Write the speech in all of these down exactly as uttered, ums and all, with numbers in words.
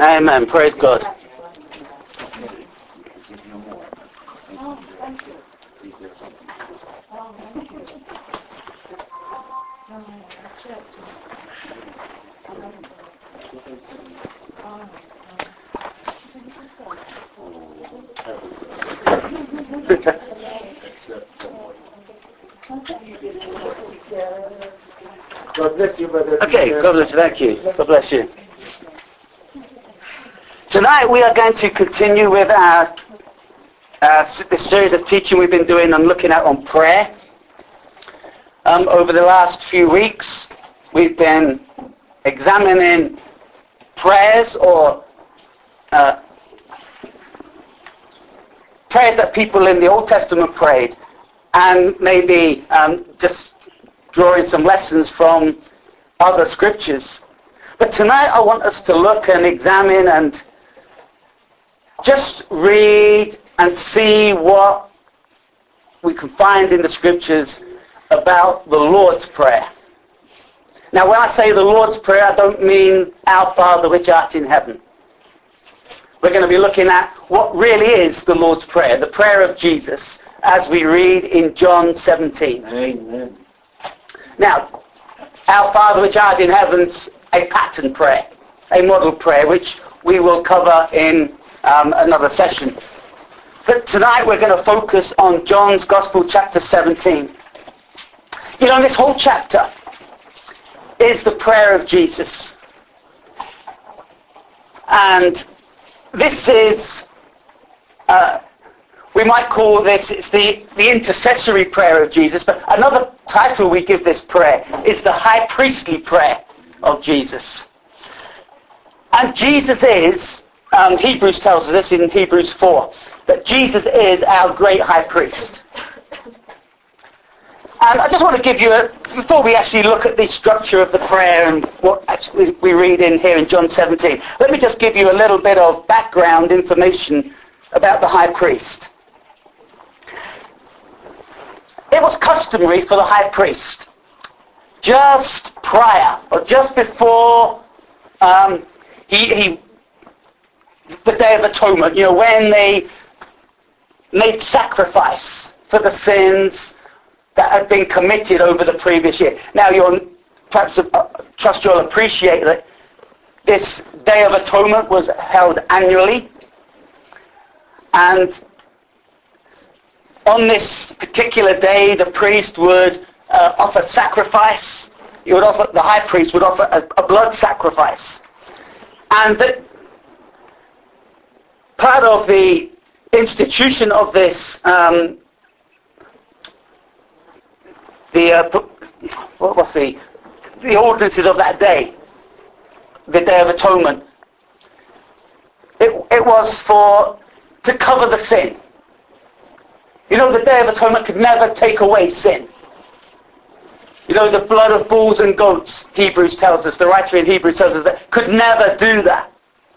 Amen. Praise God. God bless you, brother. Okay, God bless you. Thank you. God bless you. Tonight we are going to continue with our uh, this series of teaching we've been doing and looking at on prayer. Um, over the last few weeks, we've been examining prayers or uh, prayers that people in the Old Testament prayed, and maybe um, just drawing some lessons from other scriptures. But tonight I want us to look and examine and just read and see what we can find in the scriptures about the Lord's Prayer. Now when I say the Lord's Prayer, I don't mean our Father which art in heaven. We're going to be looking at what really is the Lord's Prayer, the prayer of Jesus, as we read in John seventeen. Amen. Now, our Father which art in heaven's a pattern prayer, a model prayer, which we will cover in um, another session. But tonight we're going to focus on John's Gospel, chapter seventeen. You know, this whole chapter is the prayer of Jesus. And this is, uh, we might call this, it's the, the intercessory prayer of Jesus, but another title we give this prayer is the high priestly prayer of Jesus. And Jesus is, um, Hebrews tells us this in Hebrews four, that Jesus is our great high priest. And I just want to give you a, before we actually look at the structure of the prayer and what actually we read in here in John seventeen, let me just give you a little bit of background information about the high priest. It was customary for the high priest, just prior or just before um, he, he, the Day of Atonement, you know, when they made sacrifice for the sins that had been committed over the previous year. Now, you'll perhaps uh, trust you'll appreciate that this Day of Atonement was held annually, and on this particular day, the priest would uh, offer sacrifice. He would offer, the high priest would offer a, a blood sacrifice, and that part of the institution of this. Um, The uh, what was the the ordinances of that day, the Day of Atonement. It it was for to cover the sin. You know, the Day of Atonement could never take away sin. You know, the blood of bulls and goats, Hebrews tells us, the writer in Hebrews tells us that could never do that.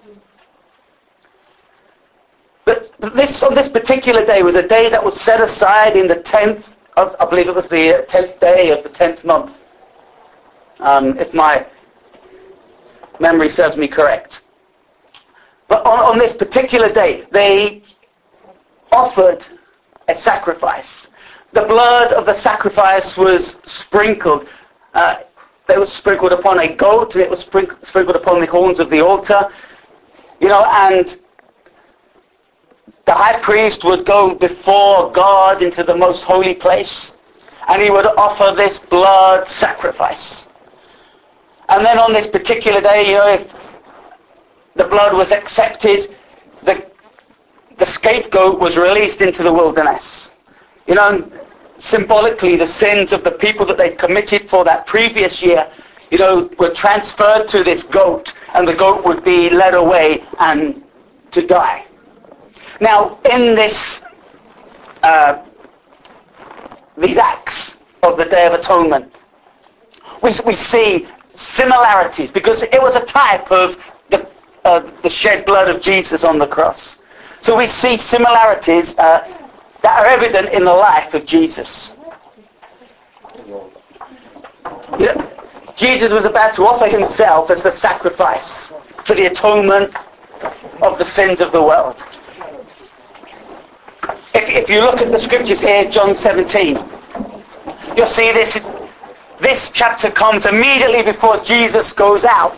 But this on this particular day was a day that was set aside in the tenth. Of, I believe it was the tenth day of the tenth month, um, if my memory serves me correct. But on, on this particular day, they offered a sacrifice. The blood of the sacrifice was sprinkled. Uh, it was sprinkled upon a goat, and it was sprinkled, sprinkled upon the horns of the altar. You know, and the high priest would go before God into the most holy place, and he would offer this blood sacrifice. And then on this particular day, you know, if the blood was accepted, the, the scapegoat was released into the wilderness. You know, symbolically, the sins of the people that they'd committed for that previous year, you know, were transferred to this goat, and the goat would be led away and to die. Now, in this, uh, these acts of the Day of Atonement, we, we see similarities, because it was a type of the, uh, the shed blood of Jesus on the cross. So we see similarities uh, that are evident in the life of Jesus. You know, Jesus was about to offer himself as the sacrifice for the atonement of the sins of the world. If, if you look at the scriptures here, John seventeen, you'll see this is, this chapter comes immediately before Jesus goes out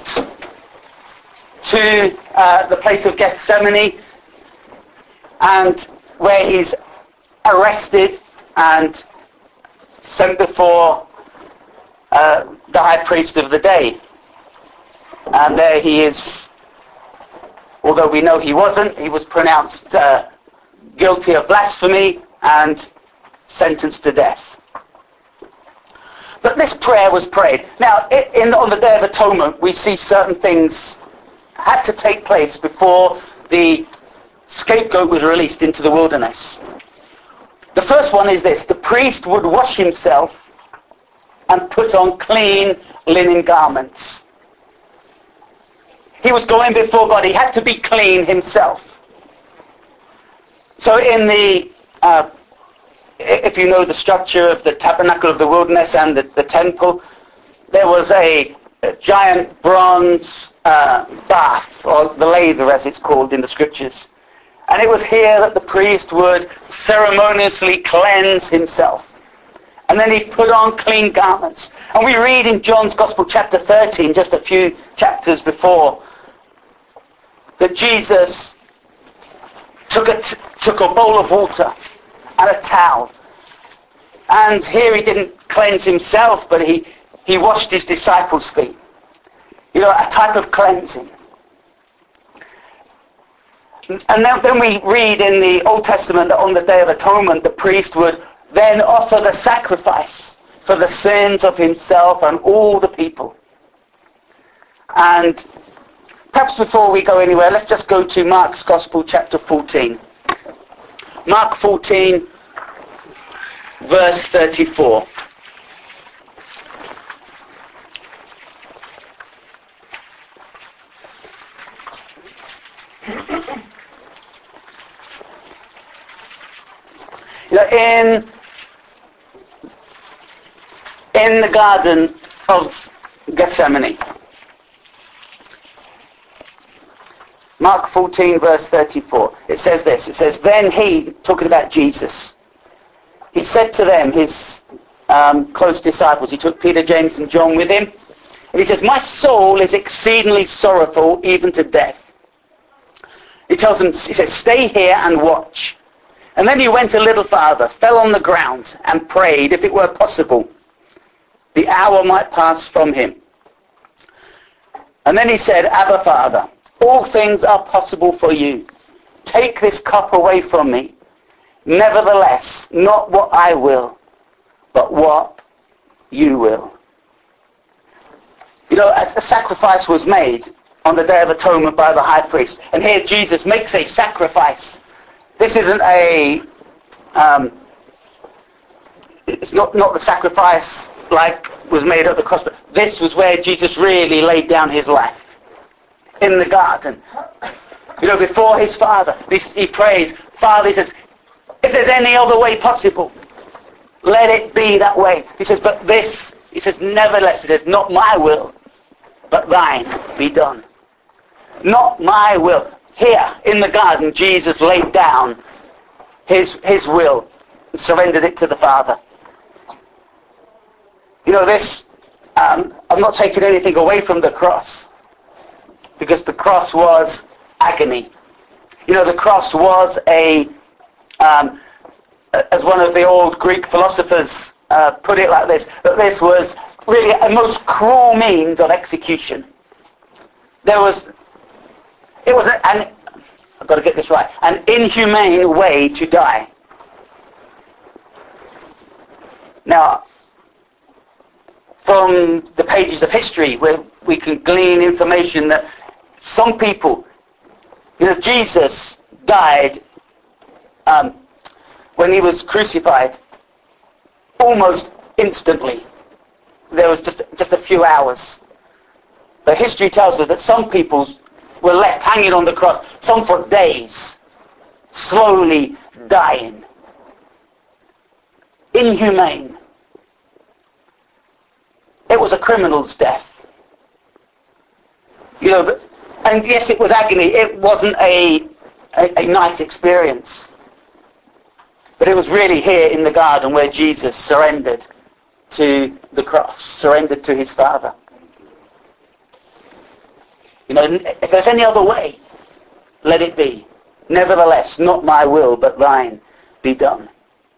to uh, the place of Gethsemane, and where he's arrested and sent before uh, the high priest of the day. And there he is, although we know he wasn't, he was pronounced uh, guilty of blasphemy and sentenced to death. But this prayer was prayed. Now, in, on the Day of Atonement, we see certain things had to take place before the scapegoat was released into the wilderness. The first one is this: the priest would wash himself and put on clean linen garments. He was going before God. He had to be clean himself. So in the, uh, if you know the structure of the tabernacle of the wilderness and the, the temple, there was a, a giant bronze uh, bath, or the laver as it's called in the scriptures. And it was here that the priest would ceremoniously cleanse himself. And then he put on clean garments. And we read in John's Gospel chapter thirteen, just a few chapters before, that Jesus took a, t- took a bowl of water and a towel. And here he didn't cleanse himself, but he, he washed his disciples' feet. You know, a type of cleansing. And then, then we read in the Old Testament that on the Day of Atonement, the priest would then offer the sacrifice for the sins of himself and all the people. And perhaps before we go anywhere, let's just go to Mark's Gospel, chapter fourteen. Mark fourteen, verse thirty-four. You know, in, in the Garden of Gethsemane, Mark fourteen, verse thirty-four, it says this. It says, "Then he," talking about Jesus, "he said to them," his um, close disciples, he took Peter, James, and John with him, and he says, "My soul is exceedingly sorrowful, even to death." He tells them, he says, "Stay here and watch." And then he went a little farther, fell on the ground, and prayed, if it were possible, the hour might pass from him. And then he said, "Abba, Father, all things are possible for you. Take this cup away from me. Nevertheless, not what I will, but what you will." You know, as a sacrifice was made on the Day of Atonement by the high priest, and here Jesus makes a sacrifice. This isn't a, um, it's not, not the sacrifice like was made at the cross, but this was where Jesus really laid down his life. In the garden, you know, before his Father, he, he prays, Father, he says, if there's any other way possible, let it be that way. He says, but this, he says, nevertheless, it is not my will, but thine be done. Not my will. Here in the garden, Jesus laid down his, his will and surrendered it to the Father. You know, this, um, I'm not taking anything away from the cross, because the cross was agony. You know, the cross was a, um, as one of the old Greek philosophers uh, put it like this, that this was really a most cruel means of execution. There was, it was an, I've got to get this right, an inhumane way to die. Now, from the pages of history, where we can glean information that some people, you know, Jesus died um, when he was crucified almost instantly. There was just just a few hours. But history tells us that some people were left hanging on the cross, some for days, slowly dying. Inhumane. It was a criminal's death. You know, And yes, it was agony. It wasn't a, a, a nice experience. But it was really here in the garden where Jesus surrendered to the cross, surrendered to his Father. You know, if there's any other way, let it be. Nevertheless, not my will, but thine be done.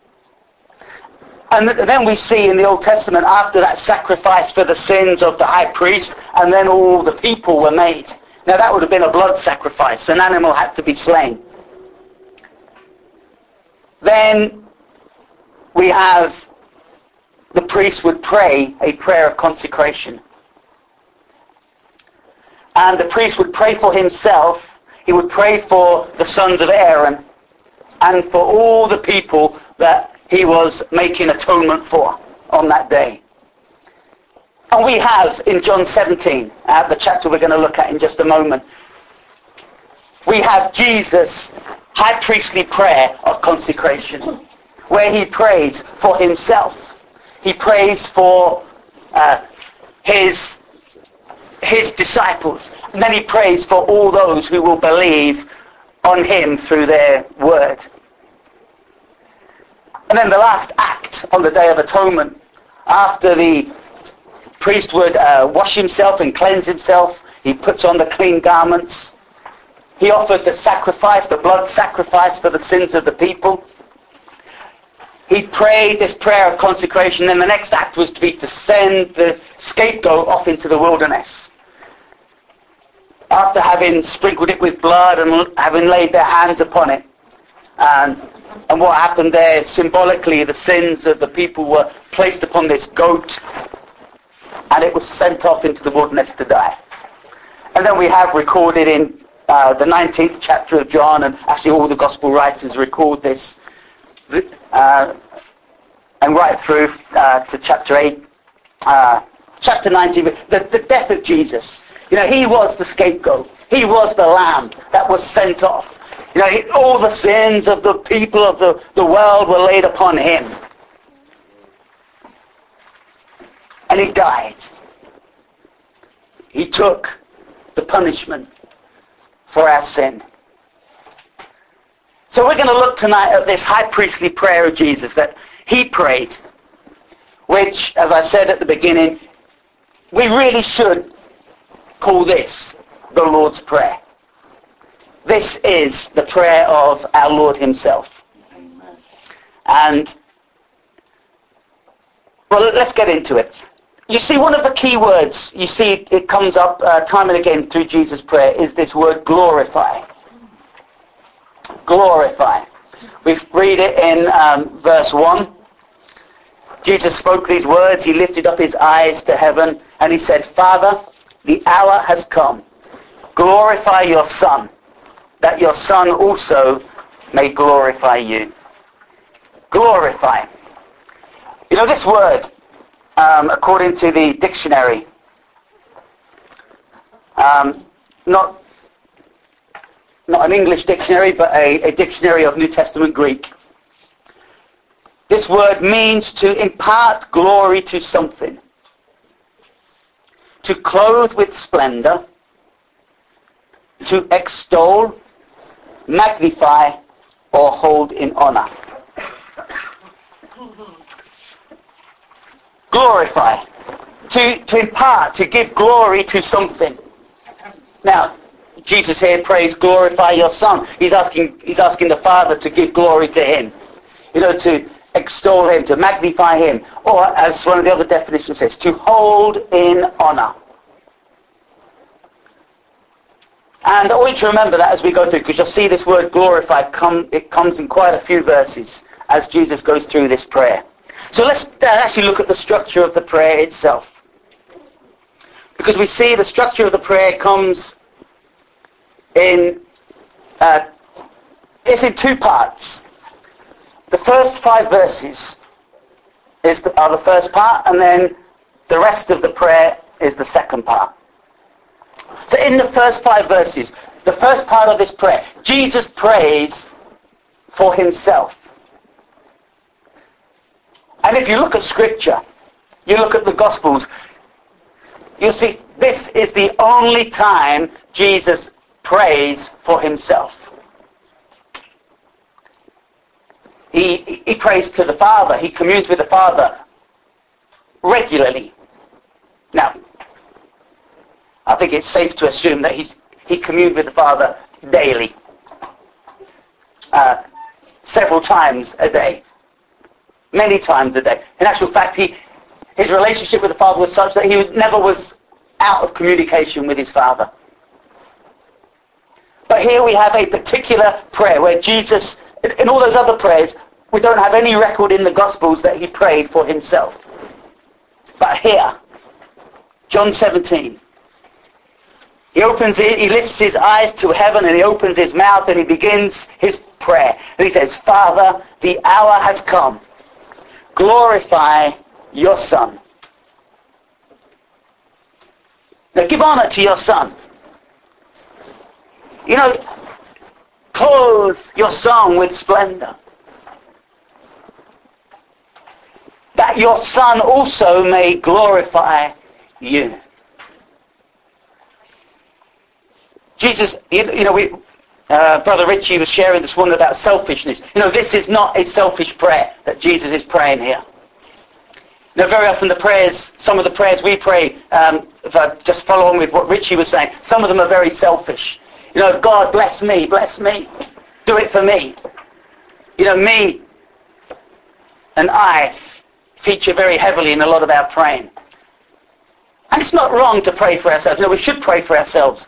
And then we see in the Old Testament, after that sacrifice for the sins of the high priest, and then all the people were made. Now that would have been a blood sacrifice. An animal had to be slain. Then we have the priest would pray a prayer of consecration. And the priest would pray for himself. He would pray for the sons of Aaron and for all the people that he was making atonement for on that day. And we have in John seventeen, uh, the chapter we're going to look at in just a moment, we have Jesus' high priestly prayer of consecration, where he prays for himself. He prays for uh, his, his disciples. And then he prays for all those who will believe on him through their word. And then the last act on the Day of Atonement, after the priest would uh, wash himself and cleanse himself, he puts on the clean garments. He offered the sacrifice, the blood sacrifice for the sins of the people. He prayed this prayer of consecration. Then the next act was to be to send the scapegoat off into the wilderness. After having sprinkled it with blood and having laid their hands upon it. And, and what happened there, symbolically, the sins of the people were placed upon this goat, and it was sent off into the wilderness to die. And then we have recorded in uh, the nineteenth chapter of John, and actually all the gospel writers record this, uh, and right through uh, to chapter eight, uh, chapter nineteen, the, the death of Jesus. You know, he was the scapegoat. He was the lamb that was sent off. You know, he, all the sins of the people of the, the world were laid upon him. And he died. He took the punishment for our sin. So we're going to look tonight at this high priestly prayer of Jesus that he prayed, which, as I said at the beginning, we really should call this the Lord's Prayer. This is the prayer of our Lord himself. Amen. And, well, let's get into it. You see, one of the key words, you see it comes up uh, time and again through Jesus' prayer, is this word glorify. Glorify. We read it in um, verse one. Jesus spoke these words, he lifted up his eyes to heaven, and he said, Father, the hour has come. Glorify your Son, that your Son also may glorify you. Glorify. You know, this word, um, according to the dictionary, um, not, not an English dictionary, but a, a dictionary of New Testament Greek. This word means to impart glory to something, to clothe with splendor, to extol, magnify, or hold in honor. Glorify. To, to impart, to give glory to something. Now, Jesus here prays, glorify your Son. He's asking, he's asking the Father to give glory to him. You know, to extol him, to magnify him. Or, as one of the other definitions says, to hold in honor. And I want you to remember that as we go through, because you'll see this word glorify, come, it comes in quite a few verses as Jesus goes through this prayer. So let's uh, actually look at the structure of the prayer itself. Because we see the structure of the prayer comes in, uh, it's in two parts. The first five verses is the, are the first part, and then the rest of the prayer is the second part. So in the first five verses, the first part of this prayer, Jesus prays for himself. And if you look at Scripture, you look at the Gospels, You see, this is the only time Jesus prays for himself. He, he prays to the Father. He communes with the Father regularly. Now, I think it's safe to assume that he's, he communed with the Father daily. Uh, several times a day. Many times a day. In actual fact, he, his relationship with the Father was such that he never was out of communication with his Father. But here we have a particular prayer where Jesus, in all those other prayers, we don't have any record in the Gospels that he prayed for himself. But here, John seventeen, he opens, he lifts his eyes to heaven and he opens his mouth and he begins his prayer. And he says, Father, the hour has come. Glorify your Son. Now give honor to your Son. You know, clothe your song with splendor. That your Son also may glorify you. Jesus, you, you know, we, uh, Brother Richie was sharing this one about selfishness. You know, this is not a selfish prayer that Jesus is praying here. You know, very often the prayers, some of the prayers we pray, um, if I just follow on with what Richie was saying, some of them are very selfish. You know, God bless me, bless me, do it for me. You know, me and I feature very heavily in a lot of our praying. And it's not wrong to pray for ourselves. No, we should pray for ourselves.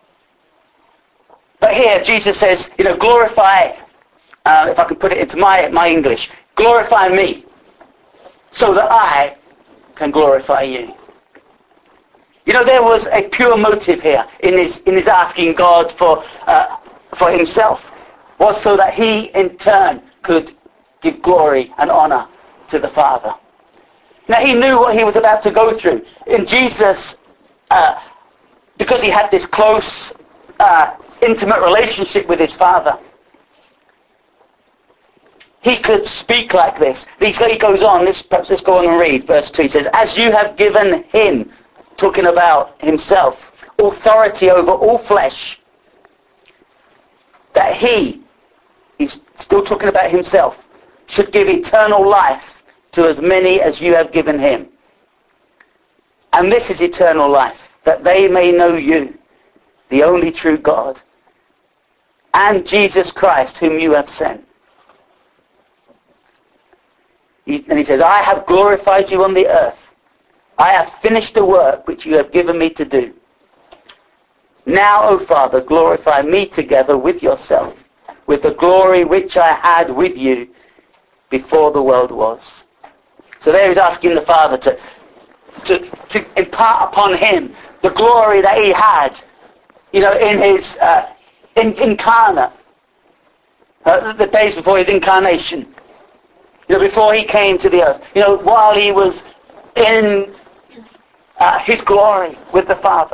But here Jesus says, you know, glorify, uh, if I can put it into my, my English, glorify me so that I can glorify you. You know, there was a pure motive here in his, in his asking God for, uh, for himself, was so that he in turn could give glory and honor to the Father. Now he knew what he was about to go through. In Jesus, uh, because he had this close, uh, intimate relationship with his Father, he could speak like this. He goes on, let's, perhaps let's go on and read verse two. He says, as you have given him, talking about himself, authority over all flesh, that he, he's still talking about himself, should give eternal life to as many as you have given him. And this is eternal life, that they may know you, the only true God, and Jesus Christ, whom you have sent. He, and he says, I have glorified you on the earth. I have finished the work which you have given me to do. Now, O Father, glorify me together with yourself, with the glory which I had with you before the world was. So there he's asking the Father to, to, to impart upon him the glory that he had, you know, in his uh, in, incarnate, uh, the days before his incarnation, you know, before he came to the earth, you know, while he was in uh, his glory with the Father.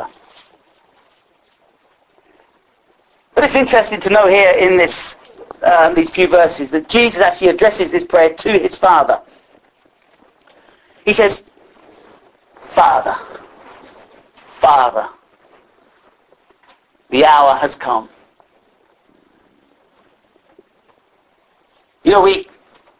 But it's interesting to know here in this um, these few verses that Jesus actually addresses this prayer to his Father. He says, Father, Father, the hour has come. You know, we,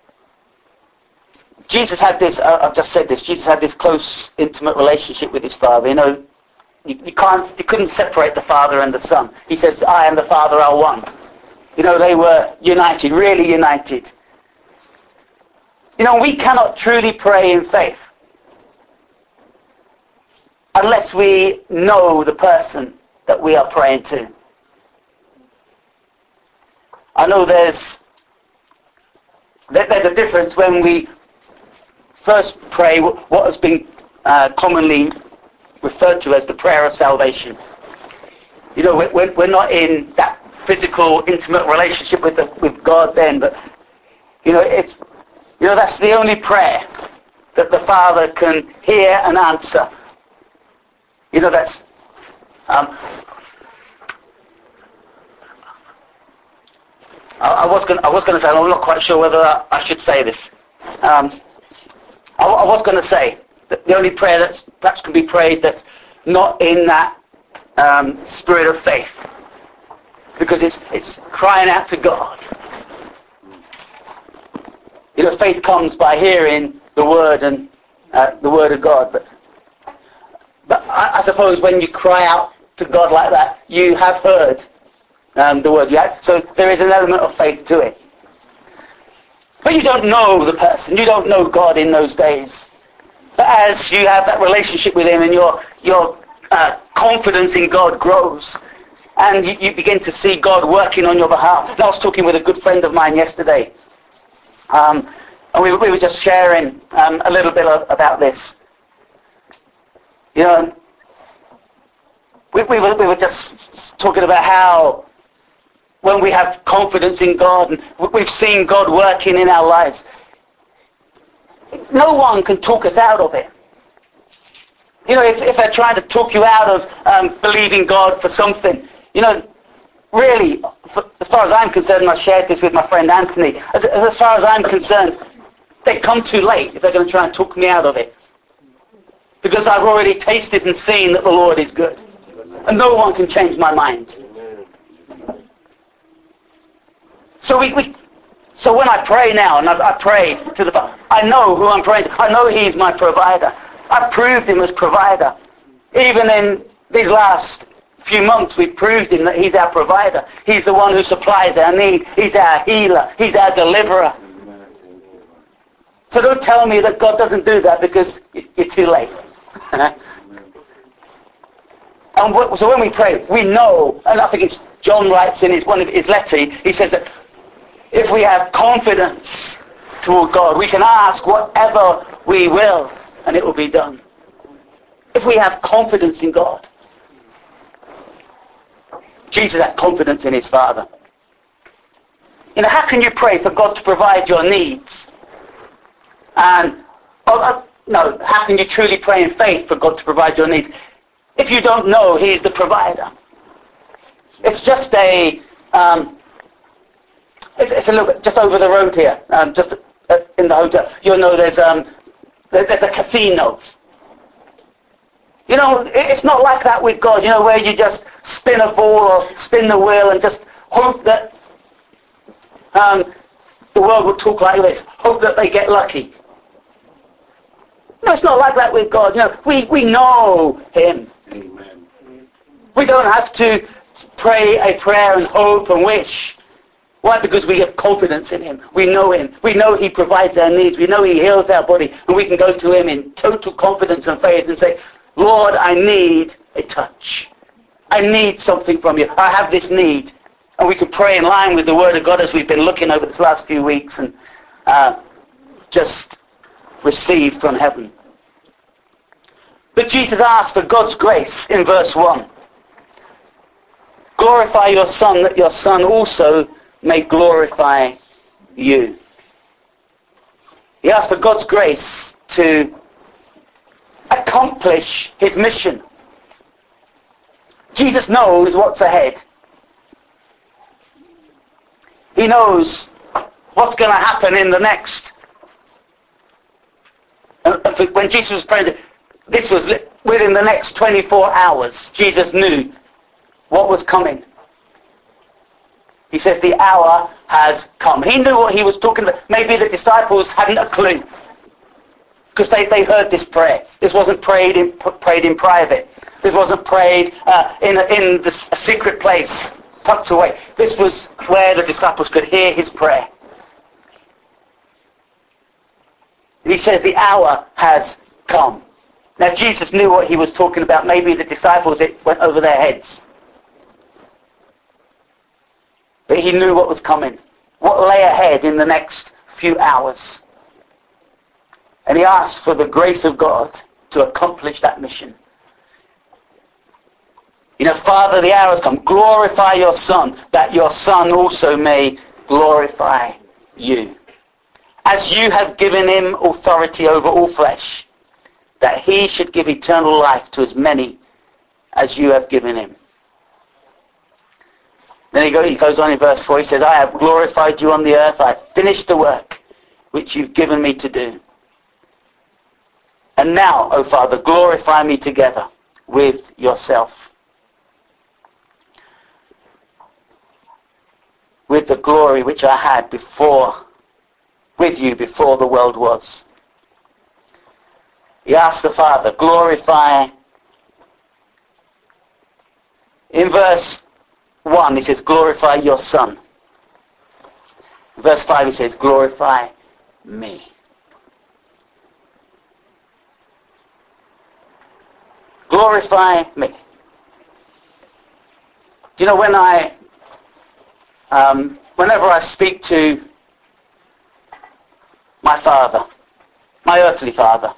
Jesus had this, uh, I've just said this, Jesus had this close, intimate relationship with his Father. You know, you, you can't, you couldn't separate the Father and the Son. He says, I and the Father are one. You know, they were united, really united. You know, we cannot truly pray in faith unless we know the person that we are praying to. I know there's there's a difference when we first pray what has been uh, commonly referred to as the prayer of salvation. You know, we're, we're not in that physical, intimate relationship with the, with God then, but you know, it's you know that's the only prayer that the Father can hear and answer. You know, that's um, I, I was going I was going to say, I'm not quite sure whether I, I should say this. Um, I, I was going to say that the only prayer that perhaps can be prayed that's not in that um, spirit of faith. Because it's it's crying out to God. You know, faith comes by hearing the word and uh, the word of God. But but I, I suppose when you cry out to God like that, you have heard um, the word. You have, so there is an element of faith to it. But you don't know the person. You don't know God in those days. But as you have that relationship with him and your your uh, confidence in God grows, and you, you begin to see God working on your behalf. And I was talking with a good friend of mine yesterday, um, and we, we were just sharing um, a little bit of, about this. You know, we, we, were, we were just talking about how when we have confidence in God and we've seen God working in our lives, no one can talk us out of it. You know, if, if they're trying to talk you out of um, believing God for something, you know, really, for, as far as I'm concerned, and I shared this with my friend Anthony, as, as far as I'm concerned, they come too late if they're going to try and talk me out of it. Because I've already tasted and seen that the Lord is good. And no one can change my mind. So we, we so when I pray now, and I, I pray to the Father, I know who I'm praying to. I know he's my provider. I've proved him as provider. Even in these last few months, we've proved him that he's our provider. He's the one who supplies our need. He's our healer. He's our deliverer. So don't tell me that God doesn't do that because you're too late. And so when we pray, we know, and I think it's John writes in his one of his letters, he says that if we have confidence toward God, we can ask whatever we will, and it will be done. If we have confidence in God. Jesus had confidence in his Father. You know, how can you pray for God to provide your needs? And, oh, uh, no, how can you truly pray in faith for God to provide your needs if you don't know he's the provider? It's just a, um, it's, it's a little bit, just over the road here, um, just uh, in the hotel, you'll know there's, um, there, there's a casino. You know, it's not like that with God, you know, where you just spin a ball or spin the wheel and just hope that um, the world will talk like this, hope that they get lucky. No, it's not like that with God. You know, we, we know him. Amen. We don't have to pray a prayer and hope and wish. Why? Because we have confidence in him. We know him. We know he provides our needs. We know he heals our body. And we can go to him in total confidence and faith and say, Lord, I need a touch. I need something from you. I have this need. And we can pray in line with the Word of God as we've been looking over this last few weeks and uh, just receive from heaven. But Jesus asked for God's grace in verse one. Glorify your Son, that your Son also may glorify you. He asked for God's grace to accomplish his mission. Jesus knows what's ahead. He knows what's going to happen in the next. When Jesus was praying, this was within the next twenty-four hours. Jesus knew what was coming. He says the hour has come. He knew what he was talking about. Maybe the disciples hadn't a clue. Because they, they heard this prayer. This wasn't prayed in, prayed in private. This wasn't prayed uh, in, a, in the, a secret place, tucked away. This was where the disciples could hear his prayer. And he says the hour has come. Now Jesus knew what he was talking about. Maybe the disciples, it went over their heads. But he knew what was coming. What lay ahead in the next few hours. And he asked for the grace of God to accomplish that mission. You know, Father, the hour has come. Glorify your Son, that your Son also may glorify you. As you have given him authority over all flesh, that he should give eternal life to as many as you have given him. Then he, go, he goes on in verse four, he says, I have glorified you on the earth, I have finished the work which you've given me to do. And now, O Father, glorify me together with yourself. With the glory which I had before, with you before the world was. He asked the Father, glorify. In verse one, he says, glorify your Son. In verse five, he says, glorify me. Glorify me. You know, when I, um, whenever I speak to my father, my earthly father,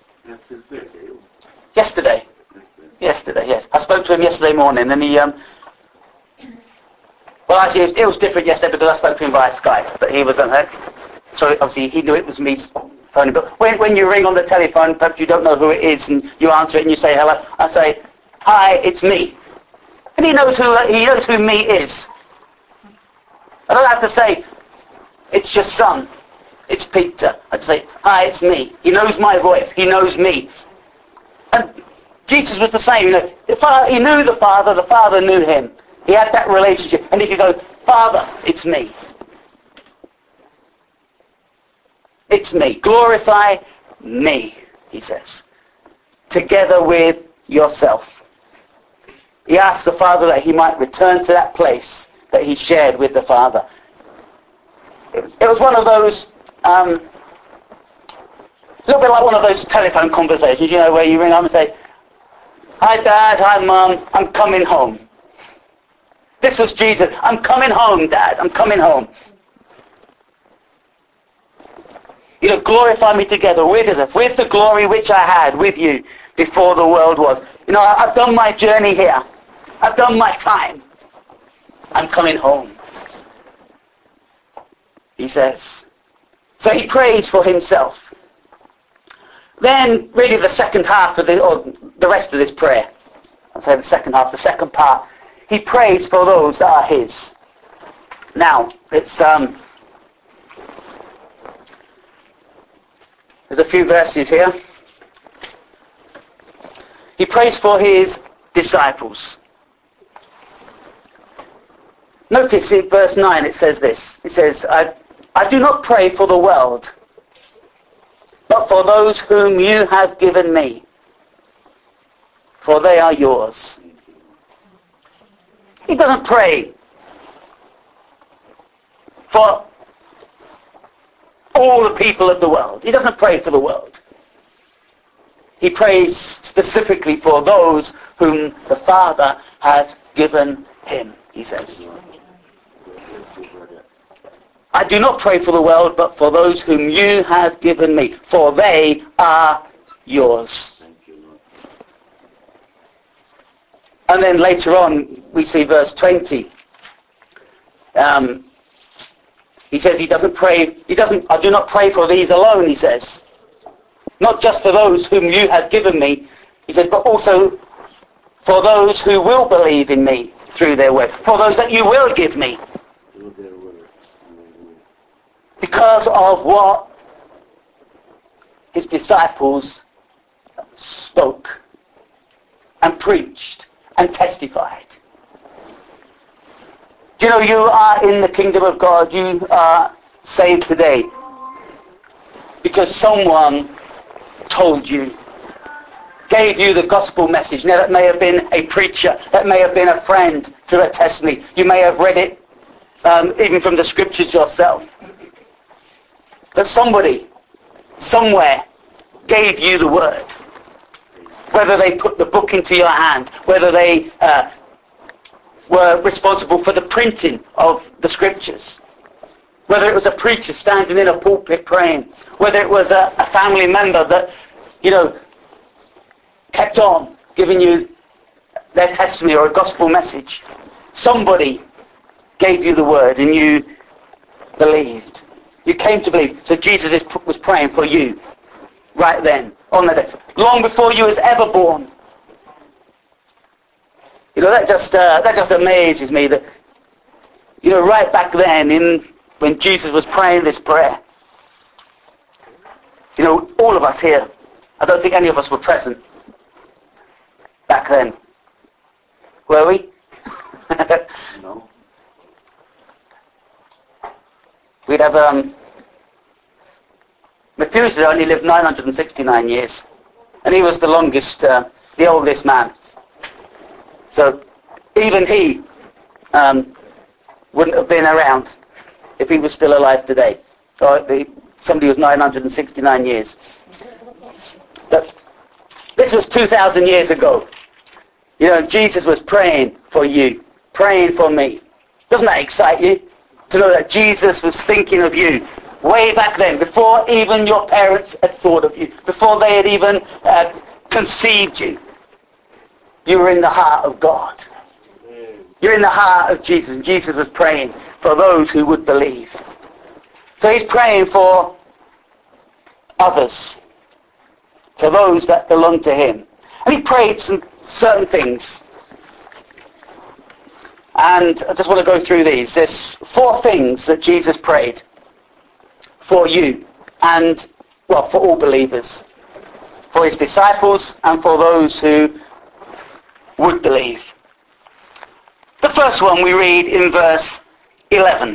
yesterday, yesterday, yes, I spoke to him yesterday morning, and he, um, well, actually, it was, it was different yesterday because I spoke to him via Skype, but he was on her, so obviously he knew it was me phoning. But when, when you ring on the telephone, perhaps you don't know who it is, and you answer it and you say hello, I say, hi, it's me. And he knows who he knows who me is. I don't have to say, it's your son, it's Peter. I'd say, hi, it's me. He knows my voice. He knows me. And Jesus was the same. You know, the Father, he knew the Father. The Father knew him. He had that relationship, and he could go, Father, it's me. It's me. Glorify me, he says, together with yourself. He asked the Father that he might return to that place that he shared with the Father. It was, it was one of those, um, a little bit like one of those telephone conversations, you know, where you ring up and say, hi Dad, hi Mum, I'm coming home. This was Jesus. I'm coming home, Dad, I'm coming home. You know, glorify me together with us, with the glory which I had with you before the world was. You know, I've done my journey here. I've done my time. I'm coming home, he says. So he prays for himself. Then, really the second half of the, or the rest of this prayer, I'll say the second half, the second part, he prays for those that are his. Now, it's, um, there's a few verses here. He prays for his disciples. Notice in verse nine it says this. It says, I, I do not pray for the world, but for those whom you have given me, for they are yours. He doesn't pray for all the people of the world. He doesn't pray for the world. He prays specifically for those whom the Father has given him, he says. I do not pray for the world, but for those whom you have given me, for they are yours. And then later on, we see verse twenty. Um, he says he doesn't pray, he doesn't, I do not pray for these alone, he says. Not just for those whom you have given me, he says, but also for those who will believe in me through their word, for those that you will give me. Because of what his disciples spoke and preached and testified. Do you know you are in the kingdom of God? You are saved today because someone told you, gave you the gospel message. Now that may have been a preacher, that may have been a friend through a testimony. You may have read it um, even from the scriptures yourself. But somebody, somewhere, gave you the word. Whether they put the book into your hand, whether they uh, were responsible for the printing of the scriptures, whether it was a preacher standing in a pulpit praying, whether it was a, a family member that, you know, kept on giving you their testimony or a gospel message. Somebody gave you the word and you believed. You came to believe. So Jesus is, was praying for you right then, on that day, long before you was ever born. You know, that just uh, that just amazes me that, you know, right back then, in when Jesus was praying this prayer, you know, all of us here, I don't think any of us were present, back then. Were we? No. We'd have, um, Methuselah only lived nine hundred sixty-nine years. And he was the longest, uh, the oldest man. So even he um, wouldn't have been around if he was still alive today. Or the, somebody who was nine hundred sixty-nine years. But this was two thousand years ago. You know, Jesus was praying for you, praying for me. Doesn't that excite you? To know that Jesus was thinking of you way back then, before even your parents had thought of you, before they had even uh, conceived you. You were in the heart of God. You're in the heart of Jesus, and Jesus was praying for those who would believe. So he's praying for others, for those that belong to him. And he prayed some certain things. And I just want to go through these. There's four things that Jesus prayed for you and, well, for all believers, for his disciples and for those who would believe. The first one we read in verse eleven.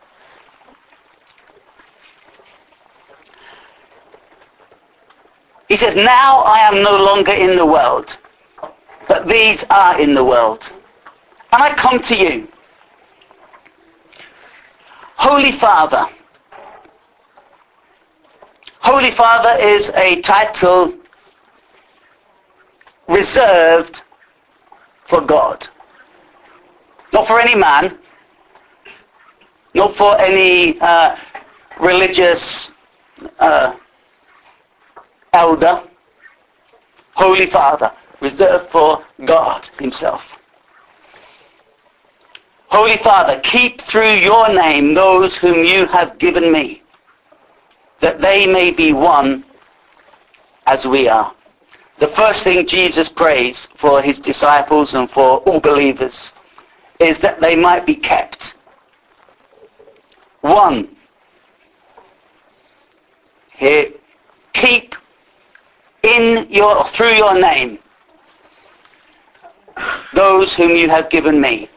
He says, "Now I am no longer in the world, but these are in the world. And I come to you. Holy Father." Holy Father is a title reserved for God. Not for any man, not for any uh, religious uh, elder. Holy Father, reserved for God himself. Holy Father, keep through your name those whom you have given me, that they may be one as we are. The first thing Jesus prays for his disciples and for all believers is that they might be kept one. Here, keep in your, through your name, those whom you have given me.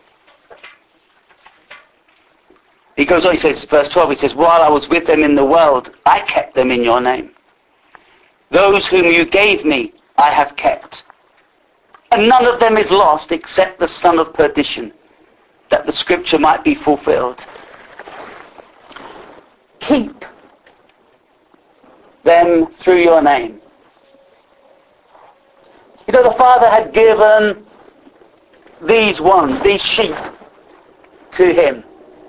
He goes on, he says, verse twelve, he says, "While I was with them in the world, I kept them in your name. Those whom you gave me, I have kept. And none of them is lost except the son of perdition, that the scripture might be fulfilled." Keep them through your name. You know, the Father had given these ones, these sheep, to him.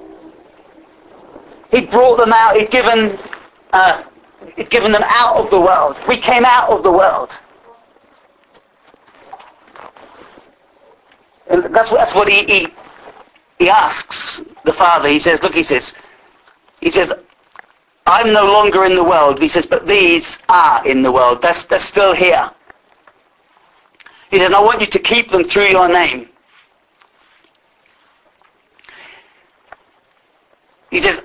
He'd brought them out, he'd given, uh, he'd given them out of the world. We came out of the world. And that's what, that's what he, he, he asks the Father. He says, look, he says, he says, I'm no longer in the world. He says, but these are in the world. That's, they're still here. He says, and I want you to keep them through your name. He says,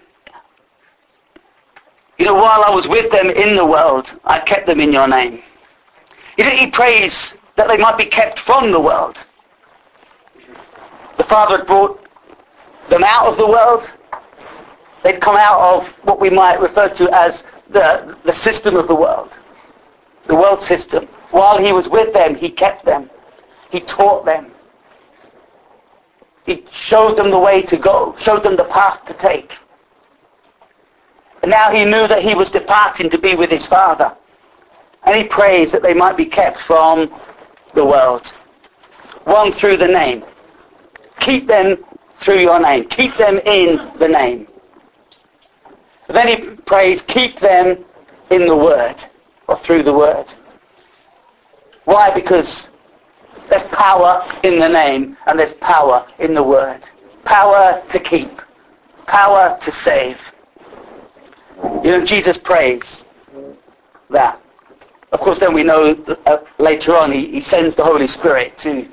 you know, while I was with them in the world, I kept them in your name. He, he prays that they might be kept from the world. The Father had brought them out of the world. They'd come out of what we might refer to as the, the system of the world, the world system. While he was with them, he kept them. He taught them. He showed them the way to go, showed them the path to take. And now he knew that he was departing to be with his Father. And he prays that they might be kept from the world. One, through the name. Keep them through your name. Keep them in the name. Then he prays, keep them in the Word, or through the Word. Why? Because there's power in the name, and there's power in the Word. Power to keep. Power to save. You know, Jesus prays that. Of course, then we know uh, later on he, he sends the Holy Spirit to,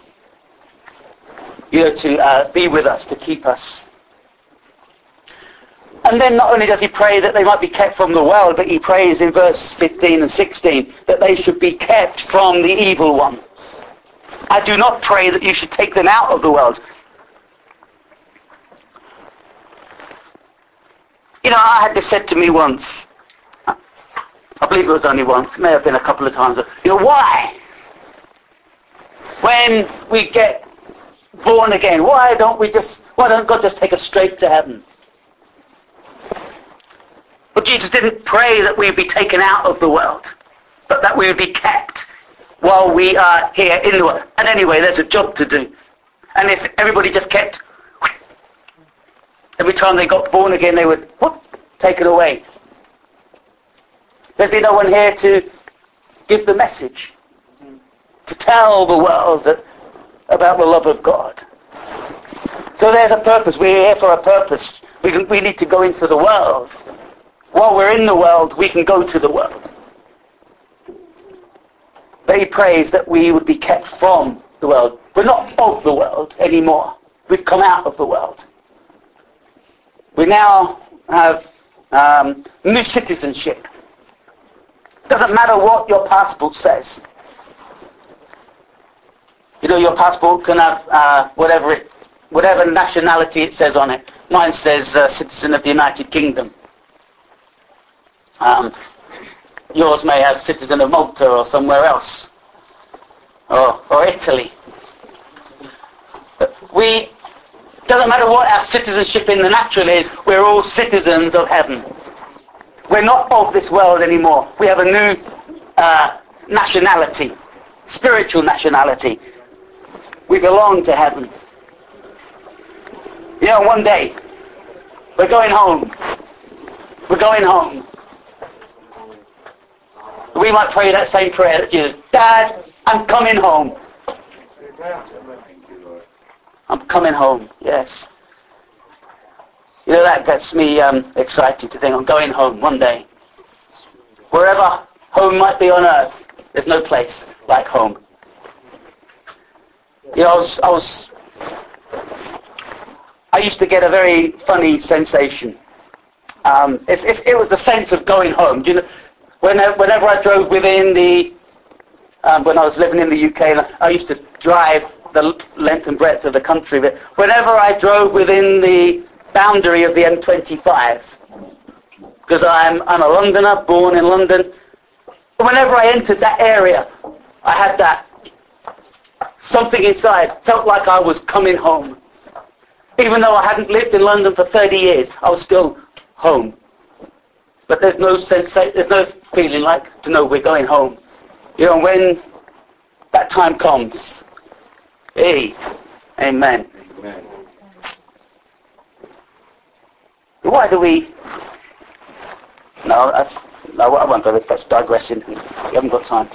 you know, to uh, be with us, to keep us. And then not only does he pray that they might be kept from the world, but he prays in verse fifteen and sixteen that they should be kept from the evil one. I do not pray that you should take them out of the world. You know, I had this said to me once. I believe it was only once. It may have been a couple of times. You know, why? When we get born again, why don't we just, why don't God just take us straight to heaven? But Jesus didn't pray that we would be taken out of the world, but that we would be kept while we are here in the world. And anyway, there's a job to do. And if everybody just kept, every time they got born again, they would whoop, take it away. There'd be no one here to give the message, to tell the world that, about the love of God. So there's a purpose. We're here for a purpose. We, can, we need to go into the world. While we're in the world, we can go to the world. But he prays that we would be kept from the world. We're not of the world anymore. We've come out of the world. We now have um, new citizenship. Doesn't matter what your passport says. You know, your passport can have uh, whatever it, whatever nationality it says on it. Mine says uh, citizen of the United Kingdom. Um, yours may have citizen of Malta or somewhere else, or, or Italy. But we, doesn't matter what our citizenship in the natural is, we're all citizens of heaven. We're not of this world anymore. We have a new uh, nationality, spiritual nationality. We belong to heaven. You know, one day, we're going home. We're going home. We might pray that same prayer that you, Dad, I'm coming home. I'm coming home, yes. You know, that gets me um, excited to think I'm going home one day. Wherever home might be on earth, there's no place like home. You know, I was, I was, I used to get a very funny sensation. Um, it's, it's, it was the sense of going home. Do you know, whenever, whenever I drove within the, um, when I was living in the U K, I used to drive the length and breadth of the country, but whenever I drove within the boundary of the M twenty-five, because I'm, I'm a Londoner, born in London, whenever I entered that area, I had that something inside, felt like I was coming home. Even though I hadn't lived in London for thirty years, I was still home. But there's no sense, there's no feeling like to know we're going home. You know, when that time comes, hey, amen. Amen. Why do we? No, that's, no, I won't go there. That's digressing. We haven't got time.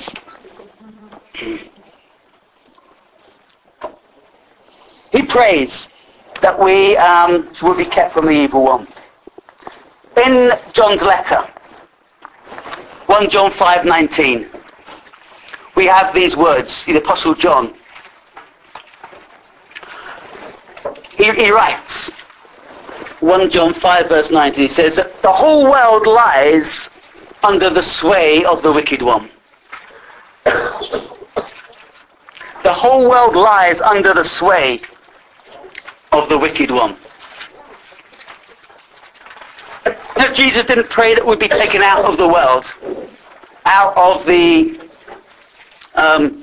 He prays that we um, will be kept from the evil one. In John's letter, First John five nineteen, we have these words, the Apostle John. He, he writes, First John five verse nineteen, he says that the whole world lies under the sway of the wicked one. The whole world lies under the sway of the wicked one. Now, Jesus didn't pray that we'd be taken out of the world, out of the um,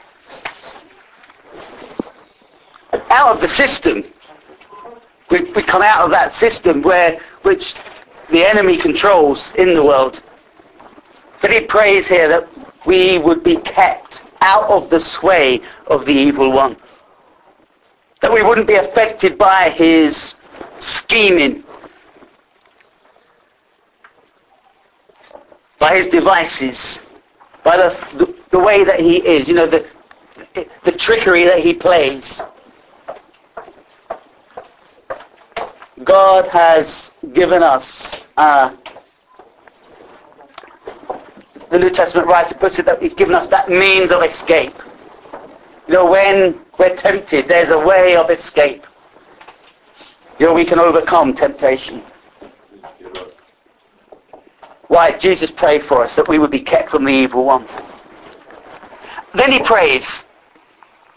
out of the system. We, we come out of that system where which the enemy controls in the world. But he prays here that we would be kept out of the sway of the evil one. That we wouldn't be affected by his scheming, by his devices, by the, the, the way that he is, you know, the, the trickery that he plays. God has given us, uh, the New Testament writer puts it that he's given us that means of escape. You know, when we're tempted, there's a way of escape. You know, we can overcome temptation. Why? Jesus prayed for us, that we would be kept from the evil one. Then he prays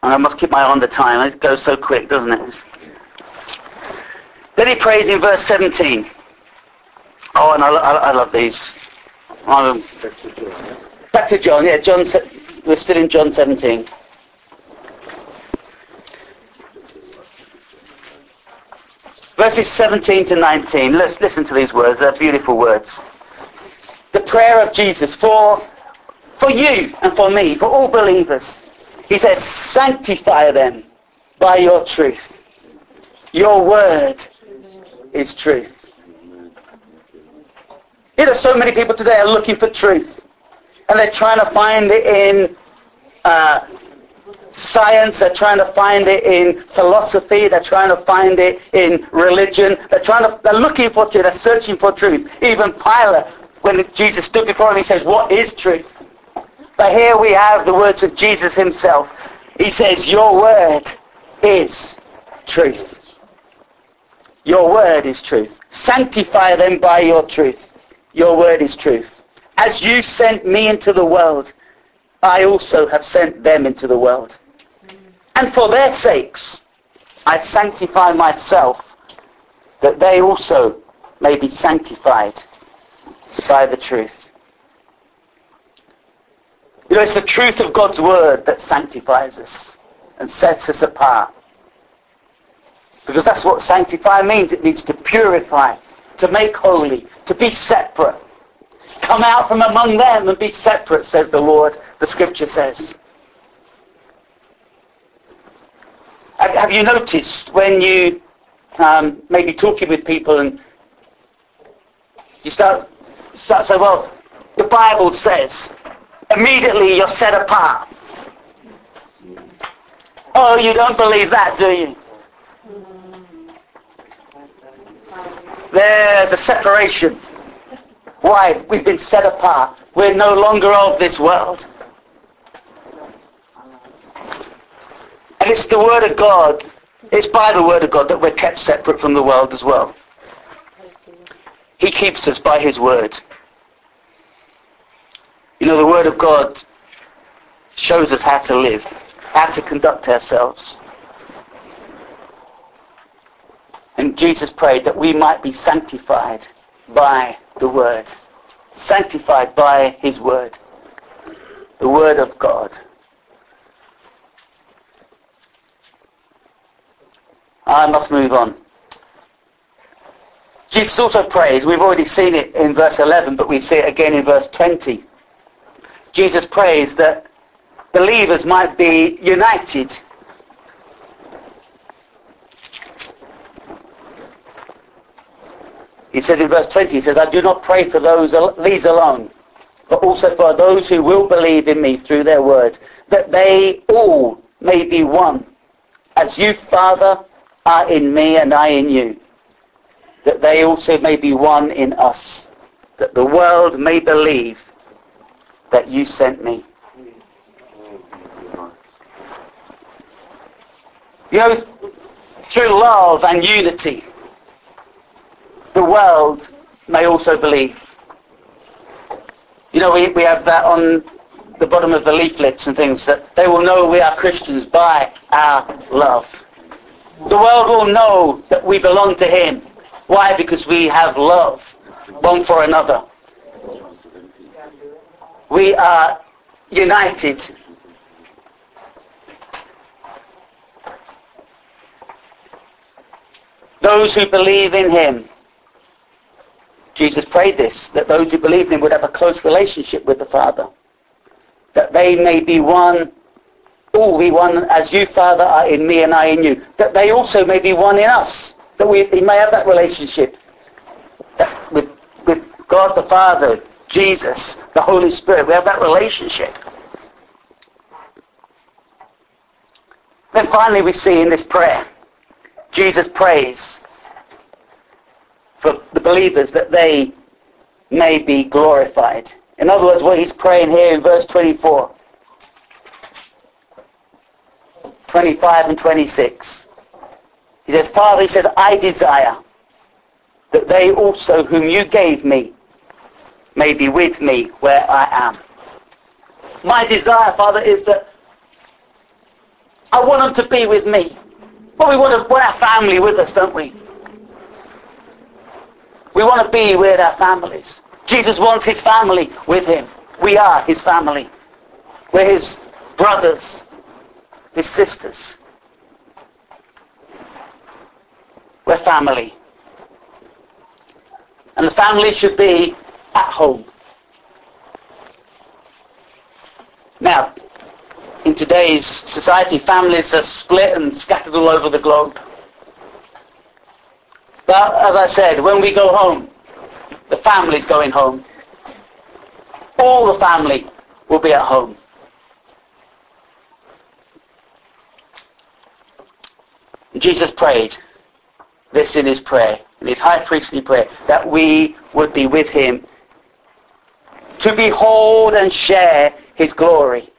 And I must keep my eye on the time. It goes so quick, doesn't it? Then he prays in verse seventeen. Oh, and I, I, I love these. Um, back to John. Yeah, John. We're still in John seventeen. Verses seventeen to nineteen. Let's listen to these words. They're beautiful words. The prayer of Jesus for, for you and for me, for all believers. He says, sanctify them by your truth. Your word is truth. You know, so many people today are looking for truth. And they're trying to find it in uh, science, they're trying to find it in philosophy, they're trying to find it in religion, they're trying to, they're looking for truth, they're searching for truth. Even Pilate, when Jesus stood before him, he says, what is truth? But here we have the words of Jesus himself. He says, your word is truth. Your word is truth. Sanctify them by your truth. Your word is truth. As you sent me into the world, I also have sent them into the world. And for their sakes, I sanctify myself, that they also may be sanctified by the truth. You know, it's the truth of God's word that sanctifies us and sets us apart. Because that's what sanctify means. It means to purify, to make holy, to be separate. Come out from among them and be separate, says the Lord, the scripture says. Have you noticed when you um, may be talking with people and you start, start saying, well, the Bible says, immediately you're set apart. Oh, you don't believe that, do you? There's a separation. Why? We've been set apart. We're no longer of this world. And it's the Word of God, it's by the Word of God that we're kept separate from the world as well. He keeps us by His Word. You know, the Word of God shows us how to live, how to conduct ourselves. And Jesus prayed that we might be sanctified by the Word. Sanctified by His Word. The Word of God. I must move on. Jesus also prays, we've already seen it in verse eleven, but we see it again in verse twenty. Jesus prays that believers might be united. He says in verse twenty, he says, I do not pray for those these alone, but also for those who will believe in me through their word, that they all may be one, as you, Father, are in me and I in you, that they also may be one in us, that the world may believe that you sent me. You know, through love and unity, the world may also believe. You know, we, we have that on the bottom of the leaflets and things, that they will know we are Christians by our love. The world will know that we belong to Him. Why? Because we have love one for another. We are united. Those who believe in Him. Jesus prayed this, that those who believe in Him would have a close relationship with the Father. That they may be one, all be one, as you, Father, are in me and I in you. That they also may be one in us. That we, we may have that relationship that with, with God the Father, Jesus, the Holy Spirit. We have that relationship. Then finally we see in this prayer, Jesus prays for the believers that they may be glorified. In other words, what he's praying here in verse twenty-four, twenty-five and twenty-six. He says, Father, he says, I desire that they also whom you gave me may be with me where I am. My desire, Father, is that I want them to be with me. Well, we want, to, want our family with us, don't we? We want to be with our families. Jesus wants his family with him. We are his family. We're his brothers, his sisters. We're family. And the family should be at home. Now, in today's society, families are split and scattered all over the globe. But, as I said, when we go home, the family's going home. All the family will be at home. Jesus prayed this in his prayer, in his high priestly prayer, that we would be with him to behold and share his glory. It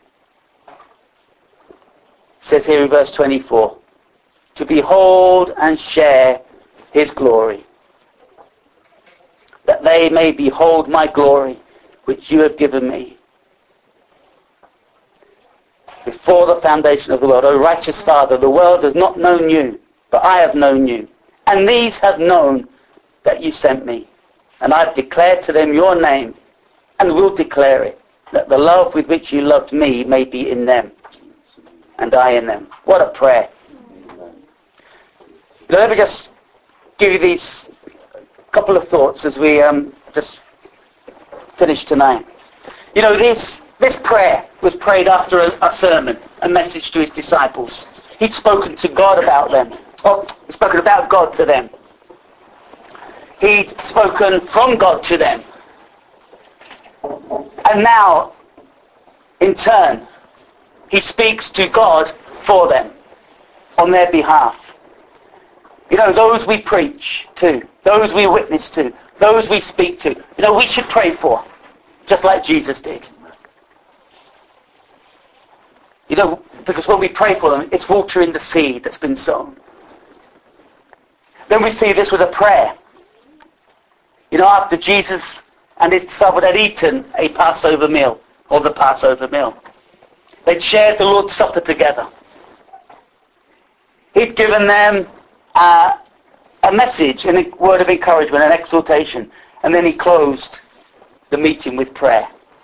says here in verse twenty-four, to behold and share his glory, that they may behold my glory, which you have given me. Before the foundation of the world, O righteous Father, the world has not known you, but I have known you. And these have known that you sent me. And I've declared to them your name, and will declare it, that the love with which you loved me may be in them, and I in them. What a prayer. Let me just give you these couple of thoughts as we um, just finish tonight. You know, this this prayer was prayed after a, a sermon, a message to his disciples. He'd spoken to God about them. Oh, he'd spoken about God to them. He'd spoken from God to them. And now, in turn, he speaks to God for them, on their behalf. You know, those we preach to, those we witness to, those we speak to, you know, we should pray for, just like Jesus did. You know, because when we pray for them, it's watering the seed that's been sown. Then we see this was a prayer. You know, after Jesus and his disciples had eaten a Passover meal, or the Passover meal, they'd shared the Lord's Supper together. He'd given them uh, a message, and a word of encouragement, an exhortation, and then he closed the meeting with prayer.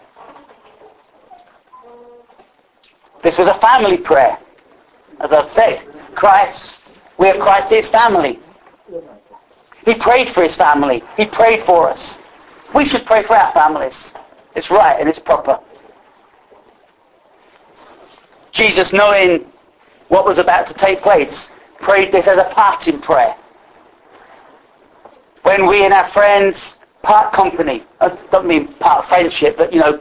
This was a family prayer. As I've said, Christ, we are Christ's family. He prayed for his family. He prayed for us. We should pray for our families. It's right and it's proper. Jesus, knowing what was about to take place, prayed this as a parting prayer. When we and our friends part company, I don't mean part friendship, but you know,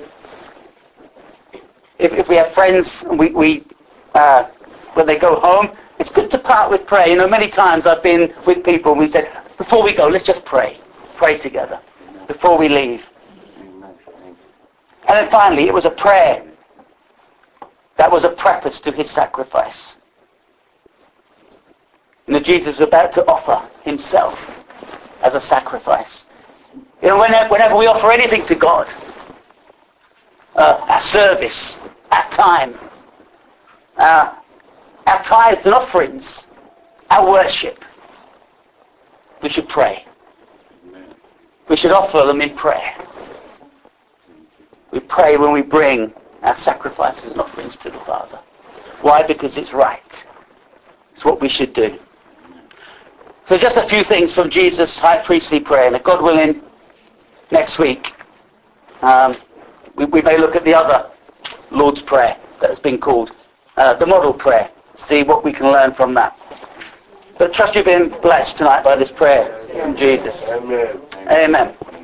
if, if we have friends and we, we uh, when they go home, it's good to part with prayer. You know, many times I've been with people and we've said, before we go, let's just pray. Pray together before we leave. And then finally, it was a prayer that was a preface to his sacrifice. You know, Jesus was about to offer himself as a sacrifice. You know, whenever, whenever we offer anything to God, uh, our service, our time, uh, our tithes and offerings, our worship, we should pray. We should offer them in prayer. We pray when we bring our sacrifices and offerings to the Father. Why? Because it's right. It's what we should do. So just a few things from Jesus' high priestly prayer. And if God willing, next week, um, we, we may look at the other Lord's Prayer that has been called uh, the model prayer. See what we can learn from that. But trust you've been blessed tonight by this prayer from Jesus. Amen. Amen.